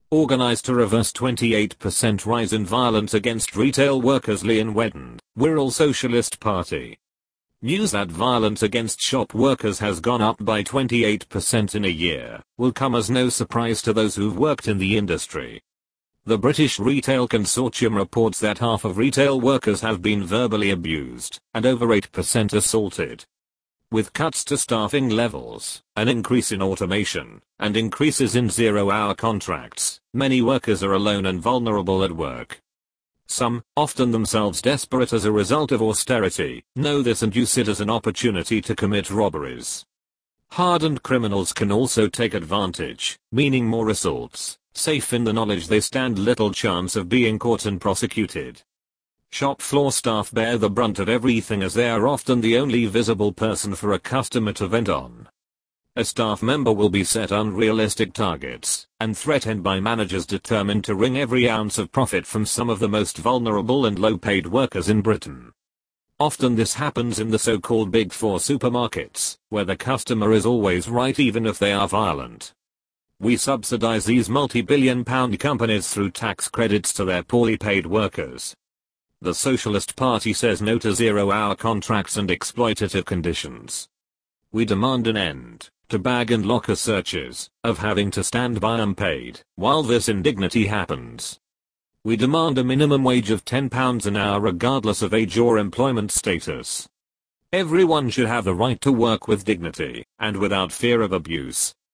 Organized to reverse 28% rise in violence against retail workers. Leon Wedden, Wirral Socialist Party. News that violence against shop workers has gone up by 28% in a year will come as no surprise to those who've worked in the industry. The British Retail Consortium reports that half of retail workers have been verbally abused and over 8% assaulted. With cuts to staffing levels, an increase in automation, and increases in zero-hour contracts, many workers are alone and vulnerable at work. Some, often themselves desperate as a result of austerity, know this and use it as an opportunity to commit robberies. Hardened criminals can also take advantage, meaning more assaults, safe in the knowledge they stand little chance of being caught and prosecuted. Shop floor staff bear the brunt of everything as they are often the only visible person for a customer to vent on. A staff member will be set unrealistic targets and threatened by managers determined to wring every ounce of profit from some of the most vulnerable and low-paid workers in Britain. Often this happens in the so-called Big Four supermarkets, where the customer is always right even if they are violent. We subsidize these multi-billion-pound companies through tax credits to their poorly paid workers. The Socialist Party says no to zero-hour contracts and exploitative conditions. We demand an end to bag and locker searches of having to stand by unpaid while this indignity happens. We demand a minimum wage of £10 an hour regardless of age or employment status. Everyone should have the right to work with dignity and without fear of abuse,